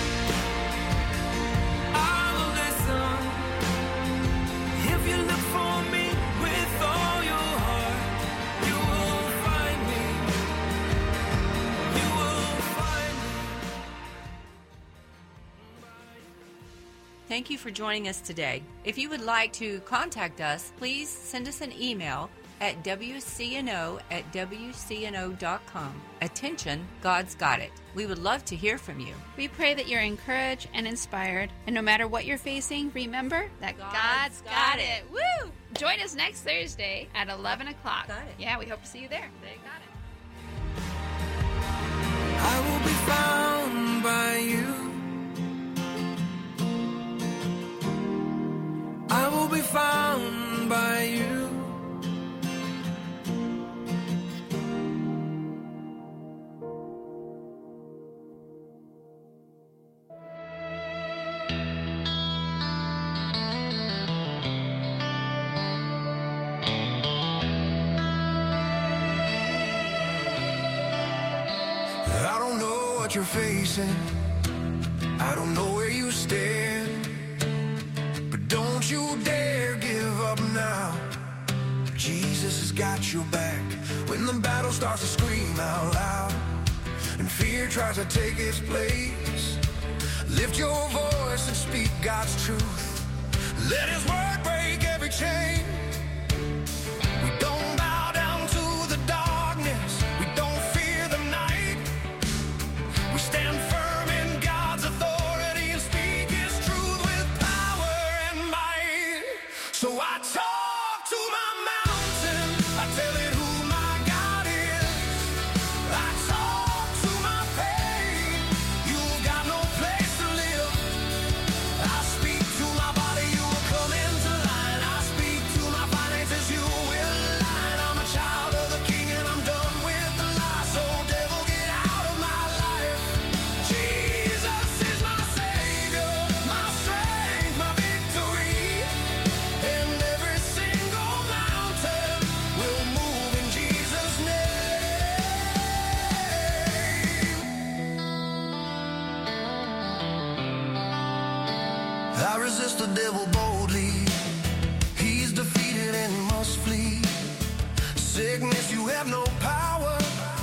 I will listen. If you look for me with all your heart, you will find me. You will find me. Thank you for joining us today. If you would like to contact us, please send us an email at wcno@wcno.com. Attention, God's got it. We would love to hear from you. We pray that you're encouraged and inspired. And no matter what you're facing, remember that God's got it. Woo! Join us next Thursday at 11 o'clock. Got it. Yeah, we hope to see you there. They got it. I will be found by you. I will be found by you. I don't know what you're facing. I don't know where you stand. But don't you dare give up now. Jesus has got your back. When the battle starts to scream out loud and fear tries to take its place, lift your voice and speak God's truth. Let his word break every chain. We don't bow down to the darkness. We don't fear the night. We stand firm in God's authority and speak his truth with power and might. So I talk to my mountain. I tell it who my God is. I talk to my pain. You've got no place to live. I speak to my body. You will come into line. I speak to my finances. You will align. I'm a child of the King and I'm done with the lie. So devil, get out of my life. Jesus is my Savior, my strength, my victory. And every single mountain will move in Jesus' name. I resist the devil boldly. He's defeated and he must flee. Sickness, you have no power.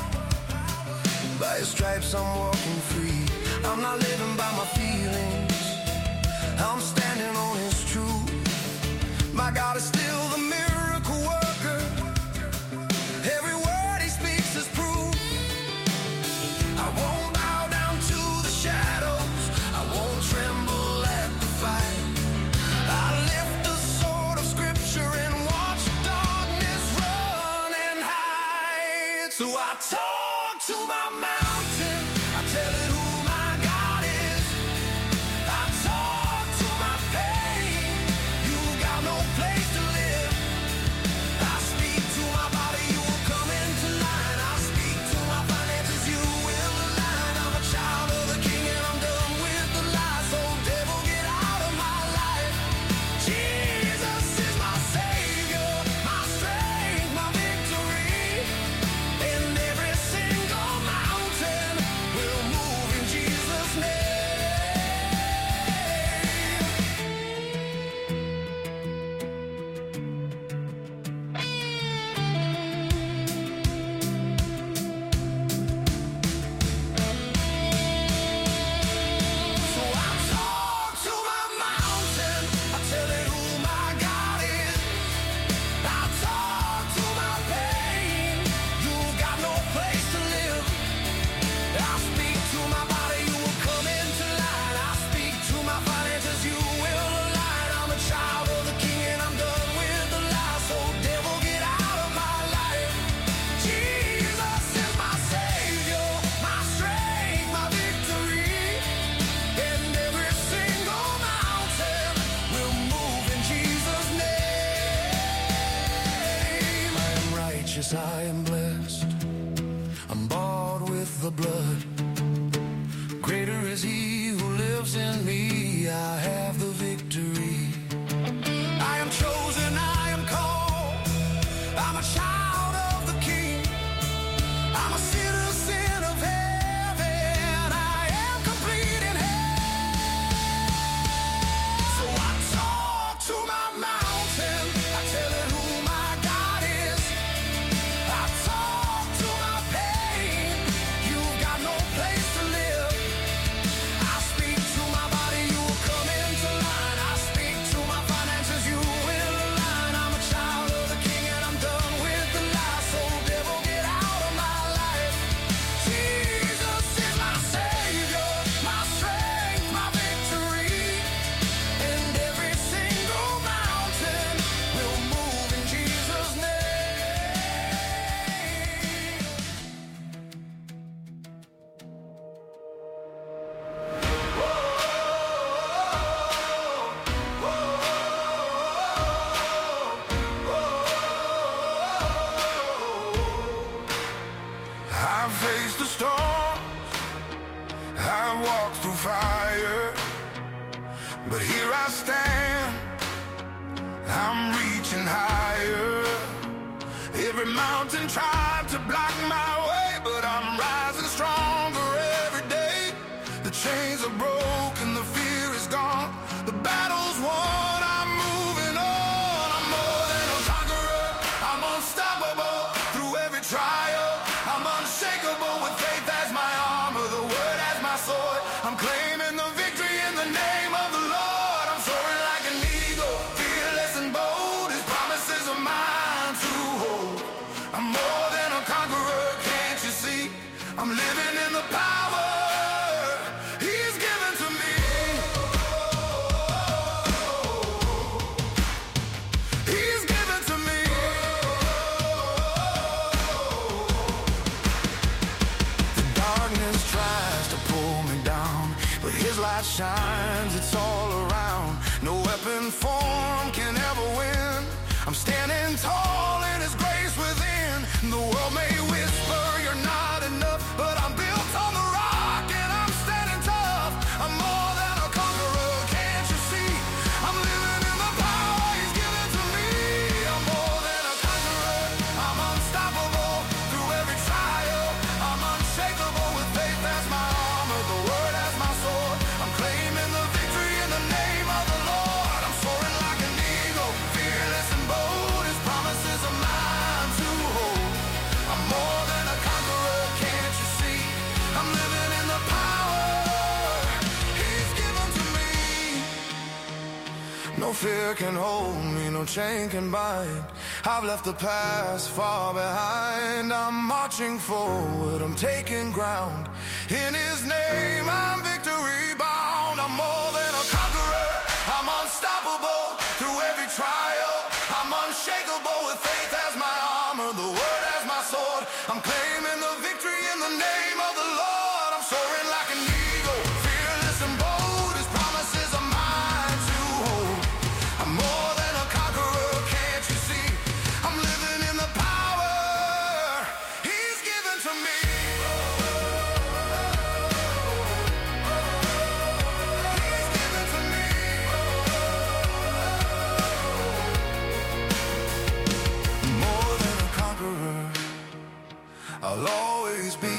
By his stripes I'm walking free. I'm not living by my feelings. I'm standing on his truth. My God is still the miracle worker. Every word he speaks is proof. I won't bow down to the shadows. I won't tremble at the fight. I lift the sword of scripture and watch darkness run and hide. So I talk to my mountain. I tell it who my God is. I talk to my pain. You got no place to live. I speak to my body. You will come into line. I speak to my finances. You will align. I'm a child of the King and I'm done with the lie. So devil, get out of my life. Jesus is my Savior, my strength, my victory. And every single mountain will move in Jesus' name. So I talk to my mountain. I tell it who my God is. I talk to my pain. You've got no place to live. I speak to my body. You will come into line. I speak to my finances. You will align. I'm a child of the King and I'm done with the lie. So devil, get out of my life. Jesus is my Savior, my strength, my victory. And every single mountain will move in Jesus' name. I am righteous, I am blessed. I'm bought with the blood. Greater is he who lives in me. I have the victory. I am chosen, I am called. a child of the King. I'm a citizen of heaven. I am complete in Him. So I talk to my mountain. I tell it who my God is. I talk to my pain. You've got no place to live. I speak to my body. You will come into line. I speak to my finances. You will align. I'm a child of the King and I'm done with the lies. So devil, get out of my life. Jesus is my Savior, my strength, my victory. And every single mountain will move in Jesus' name. I've faced the storms, I've walked through fire, but here I stand, I'm reaching higher. Every mountain tried to block my way, but I'm rising stronger every day. The chains are broken, the fear is gone, the battle's won, I'm moving on. I'm more than a conqueror, I'm unstoppable through every trial. I'm unshakable with faith as my armor, the word as my sword. I'm claiming the victory in the name of the Lord. I'm soaring like an eagle, fearless and bold. His promises are mine to hold. I'm more than a conqueror, can't you see? I'm living in the power He's given to me. He's given to me. The darkness tries to pull me down, but His light shines, it's all around. No weapon formed can ever win. I'm standing tall in His grace within. The world may whisper you're not enough, but I'm built on the rock and I'm standing tough. I'm more than a conqueror, can't you see? I'm living in the power He's given to me. I'm more than a conqueror, I'm unstoppable through every trial. I'm unshakable with faith as my armor, the word as my sword. I'm claiming the victory in the name of the Lord. I'm soaring like an eagle, fearless and bold. His promises are mine to hold. I'm more than a conqueror, can't you see? I'm living in the power He's given to me. No fear can hold me, no chain can bind. I've left the past far behind. I'm marching forward, I'm taking ground. In His name, I'm victory bound. I'm more than a conqueror, I'm unstoppable through every trial. I'm unshakable with faith as my armor, the word as my sword. I'm claiming the victory in the name of the Lord. I'm soaring like an eagle, fearless and bold. His promises are mine to hold. I'm more than a conqueror, can't you see? I'm living in the power He's given to me. He's given to me. More than a conqueror, I'll always be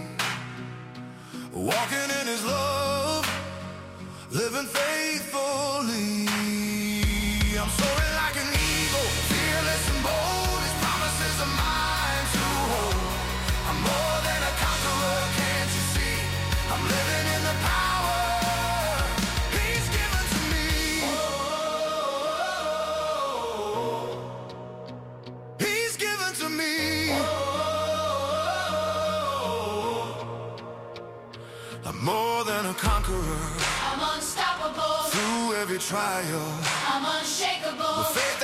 walking in His love, living faithfully. I'm soaring like an eagle, fearless and bold. His promises are mine to hold. I'm more than a conqueror, can't you see? I'm living in the power He's given to me. He's given to me. I'm more than a conqueror I'm unstoppable through every trial. I'm unshakable With faith